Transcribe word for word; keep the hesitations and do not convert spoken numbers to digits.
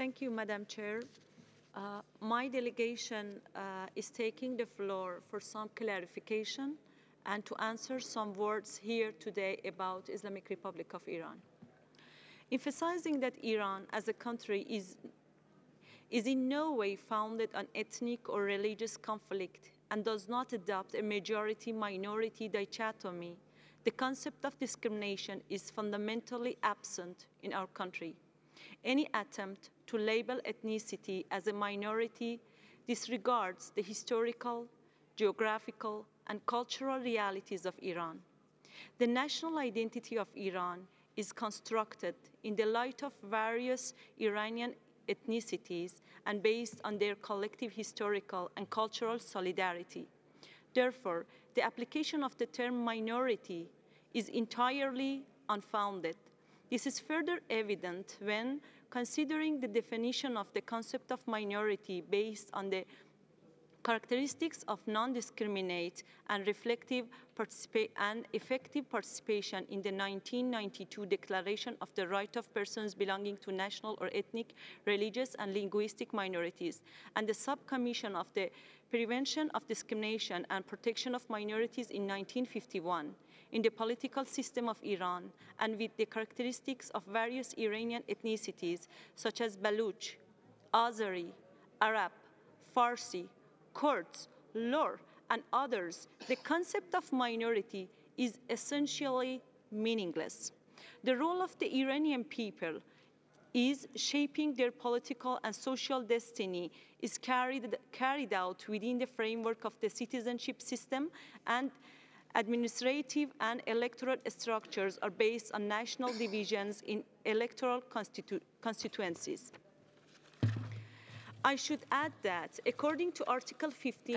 Thank you, Madam Chair. Uh, my delegation uh, is taking the floor for some clarification and to answer some words here today about Islamic Republic of Iran. Emphasizing that Iran as a country is, is in no way founded on ethnic or religious conflict and does not adopt a majority-minority dichotomy, the concept of discrimination is fundamentally absent in our country. Any attempt to label ethnicity as a minority disregards the historical, geographical, and cultural realities of Iran. The national identity of Iran is constructed in the light of various Iranian ethnicities and based on their collective historical and cultural solidarity. Therefore, the application of the term minority is entirely unfounded. This is further evident when considering the definition of the concept of minority based on the characteristics of non-discriminate and reflective and effective participation in the nineteen ninety-two Declaration of the Right of Persons Belonging to National or Ethnic, Religious, and Linguistic Minorities, and the Subcommission of the Prevention of Discrimination and Protection of Minorities in nineteen fifty-one, in the political system of Iran, and with the characteristics of various Iranian ethnicities, such as Baluch, Azeri, Arab, Farsi, Kurds, Lur, and others, the concept of minority is essentially meaningless. The role of the Iranian people is shaping their political and social destiny is carried, carried out within the framework of the citizenship system, and administrative and electoral structures are based on national divisions in electoral constitu constituencies. I should add that, according to Article fifteen